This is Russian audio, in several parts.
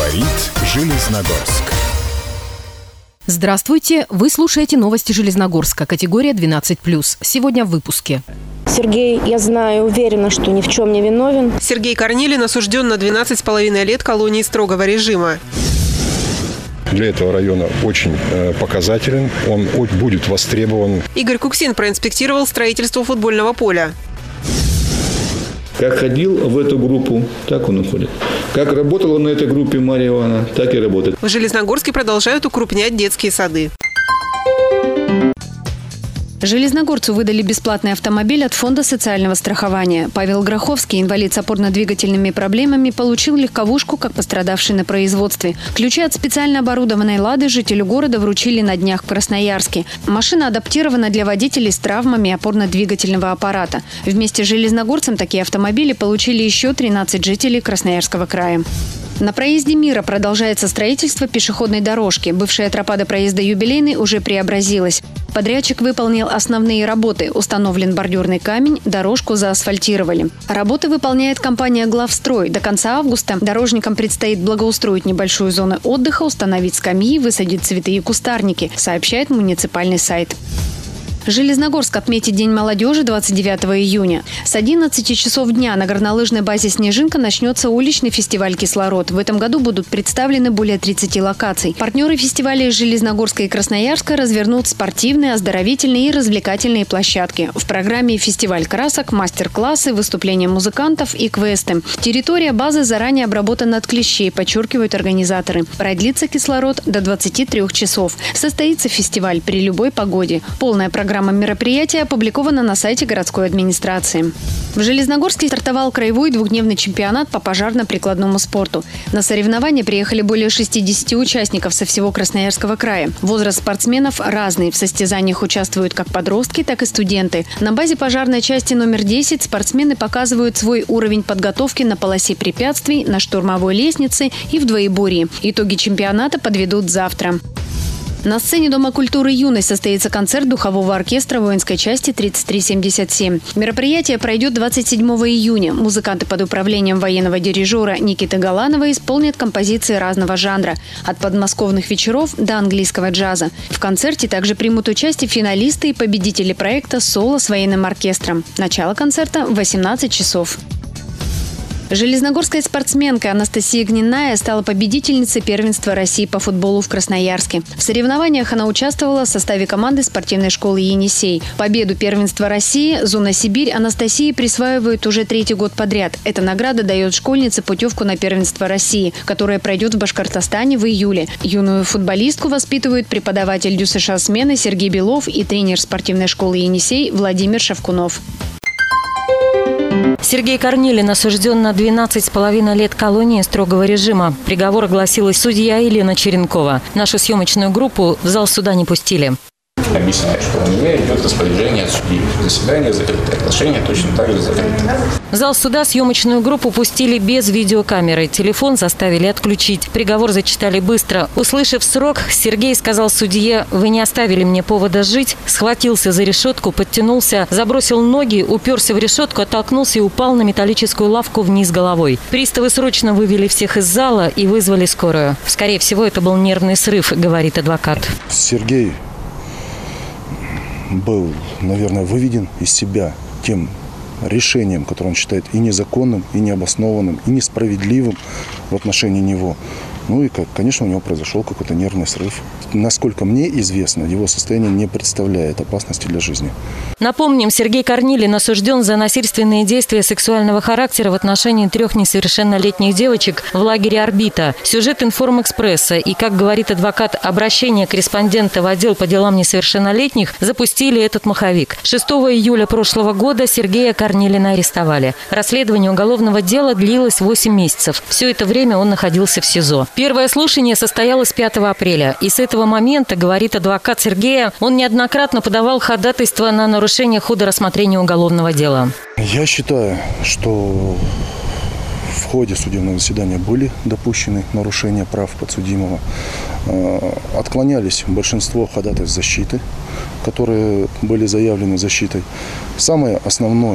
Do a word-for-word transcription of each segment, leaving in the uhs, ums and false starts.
Говорит Железногорск. Здравствуйте! Вы слушаете новости Железногорска, категория двенадцать плюс. Сегодня в выпуске. Сергей, я знаю, уверена, что ни в чем не виновен. Сергей Корнилин осужден на двенадцать с половиной лет колонии строгого режима. Для этого района очень э, показателен, он будет востребован. Игорь Куксин проинспектировал строительство футбольного поля. Как ходил в эту группу, так он уходит. Как работала на этой группе Мария Ивановна, так и работает. В Железногорске продолжают укрупнять детские сады. Железногорцу выдали бесплатный автомобиль от Фонда социального страхования. Павел Гроховский, инвалид с опорно-двигательными проблемами, получил легковушку, как пострадавший на производстве. Ключи от специально оборудованной «Лады» жителю города вручили на днях в Красноярске. Машина адаптирована для водителей с травмами опорно-двигательного аппарата. Вместе с железногорцем такие автомобили получили еще тринадцать жителей Красноярского края. На проезде Мира продолжается строительство пешеходной дорожки. Бывшая тропа до проезда Юбилейной уже преобразилась. Подрядчик выполнил основные работы. Установлен бордюрный камень, дорожку заасфальтировали. Работы выполняет компания «Главстрой». До конца августа дорожникам предстоит благоустроить небольшую зону отдыха, установить скамьи, высадить цветы и кустарники, сообщает муниципальный сайт. Железногорск отметит День молодежи двадцать девятого июня. С одиннадцати часов дня на горнолыжной базе «Снежинка» начнется уличный фестиваль «Кислород». В этом году будут представлены более тридцати локаций. Партнеры фестиваля из Железногорска и Красноярска развернут спортивные, оздоровительные и развлекательные площадки. В программе фестиваль красок, мастер-классы, выступления музыкантов и квесты. Территория базы заранее обработана от клещей, подчеркивают организаторы. Продлится «Кислород» до двадцати трёх часов. Состоится фестиваль при любой погоде. Полная программа Программа мероприятия опубликована на сайте городской администрации. В Железногорске стартовал краевой двухдневный чемпионат по пожарно-прикладному спорту. На соревнования приехали более шестидесяти участников со всего Красноярского края. Возраст спортсменов разный. В состязаниях участвуют как подростки, так и студенты. На базе пожарной части номер десять спортсмены показывают свой уровень подготовки на полосе препятствий, на штурмовой лестнице и в двоеборье. Итоги чемпионата подведут завтра. На сцене Дома культуры «Юность» состоится концерт духового оркестра воинской части тридцать три семьдесят семь. Мероприятие пройдет двадцать седьмого июня. Музыканты под управлением военного дирижера Никиты Галанова исполнят композиции разного жанра – от подмосковных вечеров до английского джаза. В концерте также примут участие финалисты и победители проекта «Соло с военным оркестром». Начало концерта в восемнадцать часов. Железногорская спортсменка Анастасия Гниная стала победительницей первенства России по футболу в Красноярске. В соревнованиях она участвовала в составе команды спортивной школы «Енисей». Победу первенства России «Зона Сибирь» Анастасии присваивают уже третий год подряд. Эта награда дает школьнице путевку на первенство России, которое пройдет в Башкортостане в июле. Юную футболистку воспитывают преподаватель ДЮСШ смены Сергей Белов и тренер спортивной школы «Енисей» Владимир Шавкунов. Сергей Корнилин осужден на двенадцать с половиной лет колонии строгого режима. Приговор огласила судья Елена Черенкова. Нашу съемочную группу в зал суда не пустили. Объясняет, что у меня идет распоряжение от судьи. Заседание закрытое, оглашение точно так же закрытое. В зал суда съемочную группу пустили без видеокамеры. Телефон заставили отключить. Приговор зачитали быстро. Услышав срок, Сергей сказал судье: «Вы не оставили мне повода жить». Схватился за решетку, подтянулся, забросил ноги, уперся в решетку, оттолкнулся и упал на металлическую лавку вниз головой. Приставы срочно вывели всех из зала и вызвали скорую. Скорее всего, это был нервный срыв, говорит адвокат. Сергей был, наверное, выведен из себя тем решением, которое он считает и незаконным, и необоснованным, и несправедливым в отношении него. Ну и, конечно, у него произошел какой-то нервный срыв. Насколько мне известно, его состояние не представляет опасности для жизни. Напомним, Сергей Корнилин осужден за насильственные действия сексуального характера в отношении трех несовершеннолетних девочек в лагере «Орбита». Сюжет «Информэкспресса» и, как говорит адвокат, обращение корреспондента в отдел по делам несовершеннолетних запустили этот маховик. шестого июля прошлого года Сергея Корнилина арестовали. Расследование уголовного дела длилось восемь месяцев. Все это время он находился в СИЗО. Первое слушание состоялось пятого апреля. И с этого момента, говорит адвокат Сергея, он неоднократно подавал ходатайство на нарушение хода рассмотрения уголовного дела. Я считаю, что в ходе судебного заседания были допущены нарушения прав подсудимого. Отклонялись большинство ходатайств защиты, которые были заявлены защитой. Самое основное,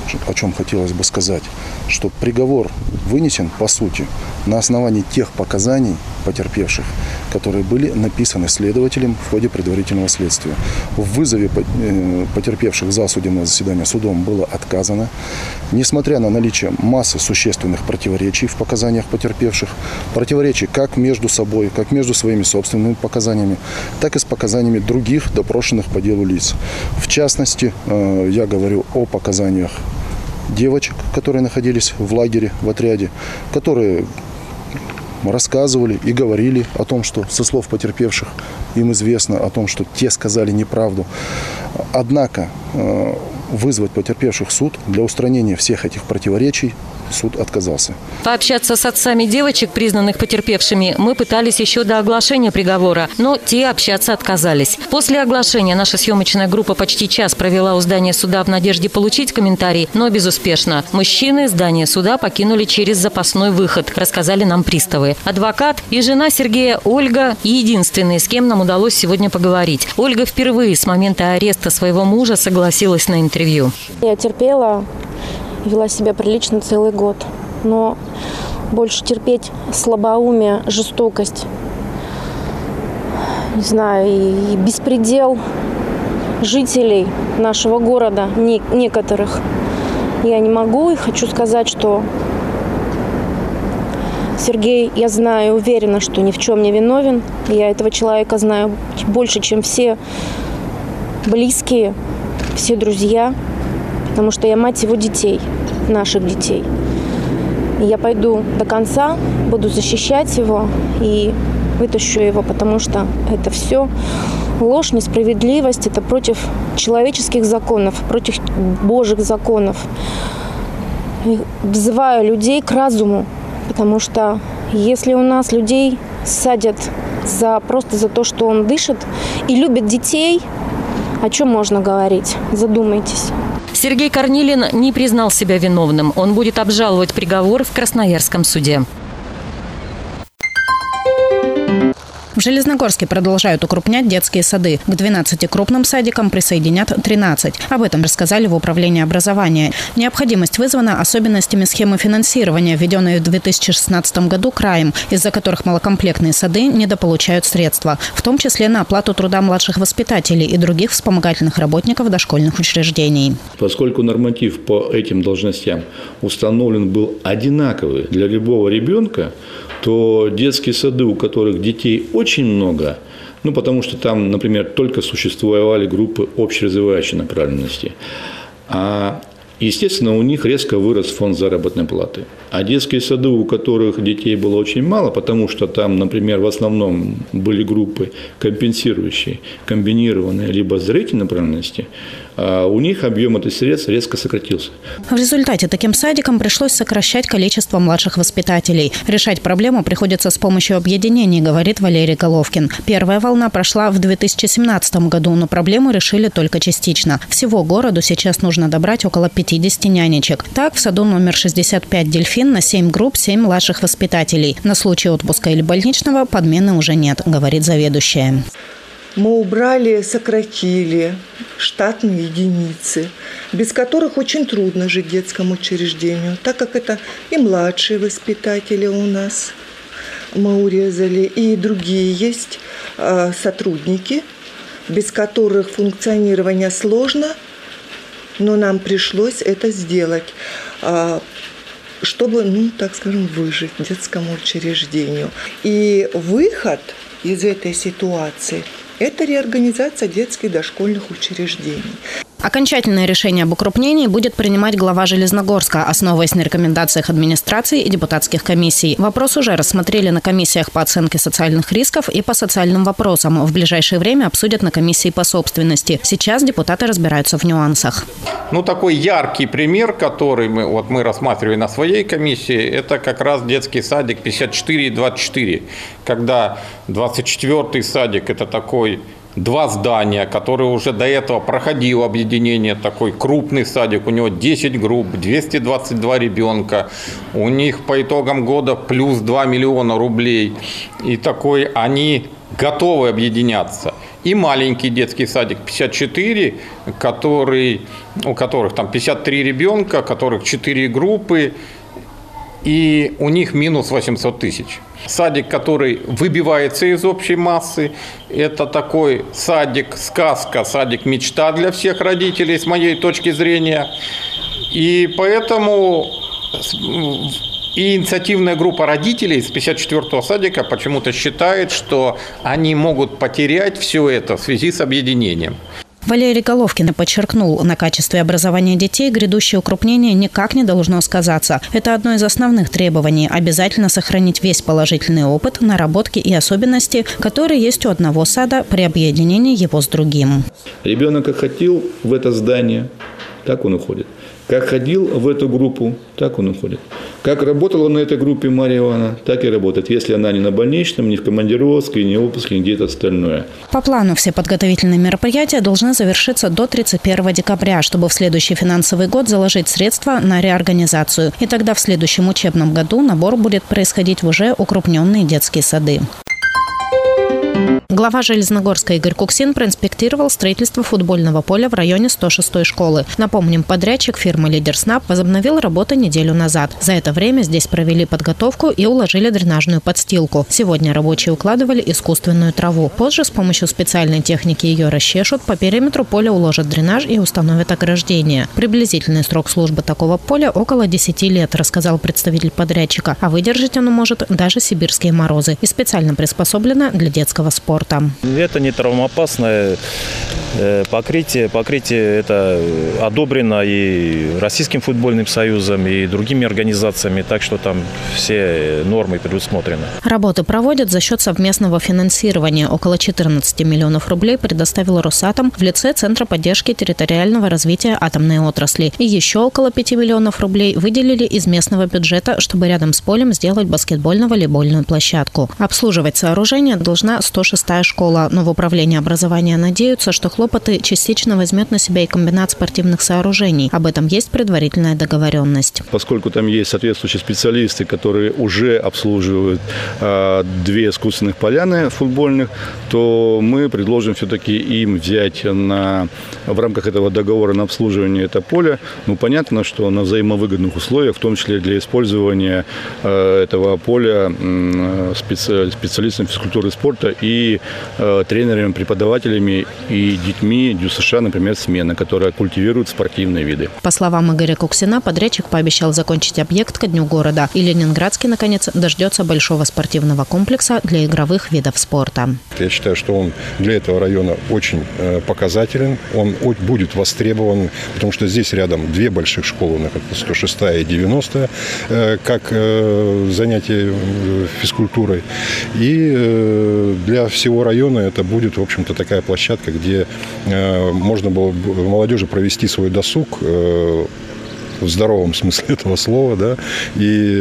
о чем хотелось бы сказать, что приговор вынесен, по сути, на основании тех показаний потерпевших, которые были написаны следователем в ходе предварительного следствия. В вызове потерпевших в зал судебного заседания судом было отказано. Несмотря на наличие массы существенных противоречий в показаниях потерпевших, противоречий как между собой, как между своими собственными показаниями, так и с показаниями других допрошенных по делу лиц. В частности, я говорю о показаниях девочек, которые находились в лагере, в отряде, которые рассказывали и говорили о том, что со слов потерпевших им известно о том, что те сказали неправду. Однако вызвать потерпевших в суд для устранения всех этих противоречий суд отказался. Пообщаться с отцами девочек, признанных потерпевшими, мы пытались еще до оглашения приговора, но те общаться отказались. После оглашения наша съемочная группа почти час провела у здания суда в надежде получить комментарий, но безуспешно. Мужчины здание суда покинули через запасной выход, рассказали нам приставы. Адвокат и жена Сергея Ольга – единственные, с кем нам удалось сегодня поговорить. Ольга впервые с момента ареста своего мужа согласилась на интервью. Я терпела, вела себя прилично целый год, но больше терпеть слабоумие, жестокость, не знаю, и, и беспредел жителей нашего города, не, некоторых, я не могу. И хочу сказать, что Сергей, я знаю, уверена, что ни в чем не виновен. Я этого человека знаю больше, чем все близкие, все друзья, потому что я мать его детей, наших детей. И я пойду до конца, буду защищать его и вытащу его, потому что это все ложь, несправедливость, это против человеческих законов, против Божьих законов. И взываю людей к разуму, потому что если у нас людей садят за, просто за то, что он дышит и любит детей, о чем можно говорить? Задумайтесь. Сергей Корнилин не признал себя виновным. Он будет обжаловать приговор в Красноярском суде. В Железногорске продолжают укрупнять детские сады. К двенадцати крупным садикам присоединят тринадцать. Об этом рассказали в управлении образования. Необходимость вызвана особенностями схемы финансирования, введенной в две тысячи шестнадцатом году краем, из-за которых малокомплектные сады недополучают средства, в том числе на оплату труда младших воспитателей и других вспомогательных работников дошкольных учреждений. Поскольку норматив по этим должностям установлен был одинаковый для любого ребенка, то детские сады, у которых детей очень много, ну, потому что там, например, только существовали группы общеразвивающей направленности, а, естественно, у них резко вырос фонд заработной платы. А детские сады, у которых детей было очень мало, потому что там, например, в основном были группы компенсирующие, комбинированные, либо зрительной направленности, у них объем этих средств резко сократился. В результате таким садикам пришлось сокращать количество младших воспитателей. Решать проблему приходится с помощью объединений, говорит Валерий Головкин. Первая волна прошла в две тысячи семнадцатом году, но проблему решили только частично. Всего городу сейчас нужно добрать около пятидесяти нянечек. Так, в саду номер шестьдесят пять «Дельфин» на семь групп, семь младших воспитателей. На случай отпуска или больничного подмены уже нет, говорит заведующая. Мы убрали, сократили штатные единицы, без которых очень трудно жить детскому учреждению, так как это и младшие воспитатели у нас мы урезали, и другие есть сотрудники, без которых функционирование сложно, но нам пришлось это сделать, чтобы, ну, так скажем, выжить детскому учреждению. И выход из этой ситуации – это реорганизация детских дошкольных учреждений. Окончательное решение об укрупнении будет принимать глава Железногорска, основываясь на рекомендациях администрации и депутатских комиссий. Вопрос уже рассмотрели на комиссиях по оценке социальных рисков и по социальным вопросам. В ближайшее время обсудят на комиссии по собственности. Сейчас депутаты разбираются в нюансах. Ну, такой яркий пример, который мы, вот мы рассматривали на своей комиссии, это как раз детский садик пятьдесят четыре и двадцать четыре. Когда двадцать четвёртый садик – это такой... Два здания, которые уже до этого проходило объединение, такой крупный садик, у него десять групп, двести двадцать два ребенка, у них по итогам года плюс два миллиона рублей, и такой они готовы объединяться. и маленький детский садик пятьдесят четыре, который, у которых там пятьдесят три ребенка, у которых четыре группы, и у них минус восемьсот тысяч. Садик, который выбивается из общей массы, это такой садик-сказка, садик-мечта для всех родителей, с моей точки зрения. И поэтому и инициативная группа родителей с пятьдесят четвёртого садика почему-то считает, что они могут потерять все это в связи с объединением. Валерий Головкин подчеркнул, на качестве образования детей грядущее укрупнение никак не должно сказаться. Это одно из основных требований – обязательно сохранить весь положительный опыт, наработки и особенности, которые есть у одного сада при объединении его с другим. Ребенок как хотел в это здание, так он уходит. Как ходил в эту группу, так он уходит. Как работала на этой группе Мария Ивановна, так и работает. Если она не на больничном, не в командировке, не в отпуске, не где-то остальное. По плану все подготовительные мероприятия должны завершиться до тридцать первого декабря, чтобы в следующий финансовый год заложить средства на реорганизацию. И тогда в следующем учебном году набор будет происходить в уже укрупненные детские сады. Глава Железногорска Игорь Куксин проинспектировал строительство футбольного поля в районе сто шестой школы. Напомним, подрядчик фирмы «Лидер СНАП» возобновил работу неделю назад. За это время здесь провели подготовку и уложили дренажную подстилку. Сегодня рабочие укладывали искусственную траву. Позже с помощью специальной техники ее расчешут, по периметру поля уложат дренаж и установят ограждение. Приблизительный срок службы такого поля около десяти лет, рассказал представитель подрядчика. А выдержать оно может даже сибирские морозы. И специально приспособлено для детского спорта. Это не травмоопасное покрытие. Покрытие это одобрено и Российским футбольным союзом, и другими организациями, так что там все нормы предусмотрены. Работы проводят за счет совместного финансирования. Около четырнадцати миллионов рублей предоставил Росатом в лице Центра поддержки территориального развития атомной отрасли. И еще около пяти миллионов рублей выделили из местного бюджета, чтобы рядом с полем сделать баскетбольно-волейбольную площадку. Обслуживать сооружение должна сто шестая школа, но в управлении образования надеются, что хлопоты частично возьмет на себя и комбинат спортивных сооружений. Об этом есть предварительная договоренность. Поскольку там есть соответствующие специалисты, которые уже обслуживают э, две искусственных поляны футбольных, то мы предложим все-таки им взять на, в рамках этого договора на обслуживание это поле. Ну, понятно, что на взаимовыгодных условиях, в том числе для использования э, этого поля э, специ, специалистами физкультуры и спорта и э, тренерами, преподавателями и детьми ДЮСШ, например, смены, которые культивируют спортивные виды. По словам Игоря Куксина, подрядчик пообещал закончить объект ко дню города. И Ленинградский, наконец, дождется большого спортивного комплекса для игровых видов спорта. Я считаю, что он для этого района очень показателен. Он будет востребован, потому что здесь рядом две больших школы, сто шестая и девяностая, как занятие физкультурой. И для всего района это будет, в общем-то, такая площадка, где можно было молодежи провести свой досуг в здоровом смысле этого слова, да, и,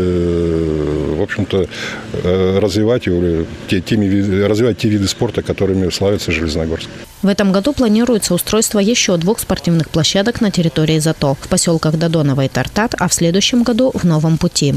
в общем-то, развивать, те, теми, развивать те виды спорта, которыми славится Железногорск. В этом году планируется устройство еще двух спортивных площадок на территории ЗАТО в поселках Додоново и Тартат, а в следующем году в Новом Пути.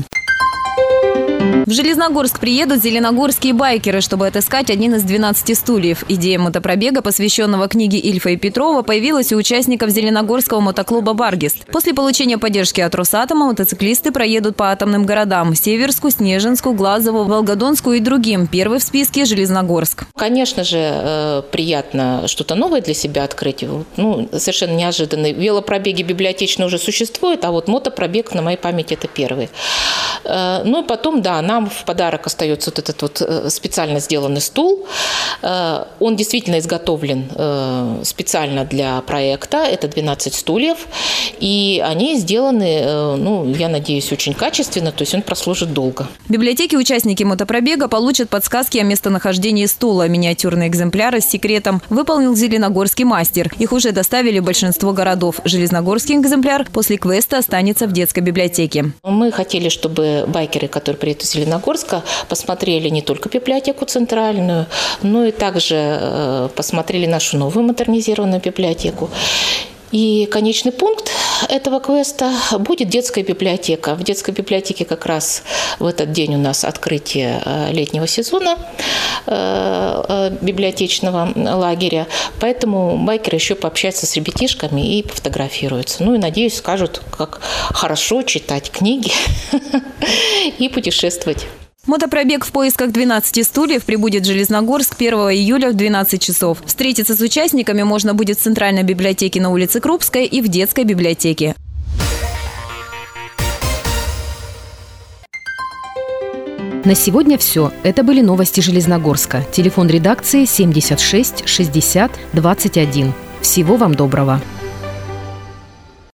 В Железногорск приедут зеленогорские байкеры, чтобы отыскать один из двенадцати стульев. Идея мотопробега, посвященного книге Ильфа и Петрова, появилась у участников Зеленогорского мотоклуба «Баргист». После получения поддержки от Росатома мотоциклисты проедут по атомным городам – Северску, Снежинску, Глазову, Волгодонску и другим. Первый в списке – Железногорск. Конечно же, приятно что-то новое для себя открыть. Ну, совершенно неожиданно. Велопробеги библиотечные уже существуют, а вот мотопробег, на моей памяти, это первый. Ну и потом, да, нам в подарок остается вот этот вот специально сделанный стул. Он действительно изготовлен специально для проекта. Это двенадцать стульев. И они сделаны, ну, я надеюсь, очень качественно, то есть он прослужит долго. В библиотеке участники мотопробега получат подсказки о местонахождении стула. Миниатюрные экземпляры с секретом выполнил зеленогорский мастер. Их уже доставили в большинство городов. Железногорский экземпляр после квеста останется в детской библиотеке. Мы хотели, чтобы байкеры, которые приедут из Зеленогорска, посмотрели не только библиотеку центральную, но и также посмотрели нашу новую модернизированную библиотеку. И конечный пункт этого квеста будет детская библиотека. В детской библиотеке как раз в этот день у нас открытие летнего сезона. библиотечного лагеря. Поэтому байкеры еще пообщаются с ребятишками и пофотографируются. Ну и, надеюсь, скажут, как хорошо читать книги и путешествовать. Мотопробег в поисках двенадцати стульев прибудет в Железногорск первого июля в двенадцать часов. Встретиться с участниками можно будет в Центральной библиотеке на улице Крупской и в детской библиотеке. На сегодня все. Это были новости Железногорска. Телефон редакции семьдесят шесть шестьдесят двадцать один. Всего вам доброго.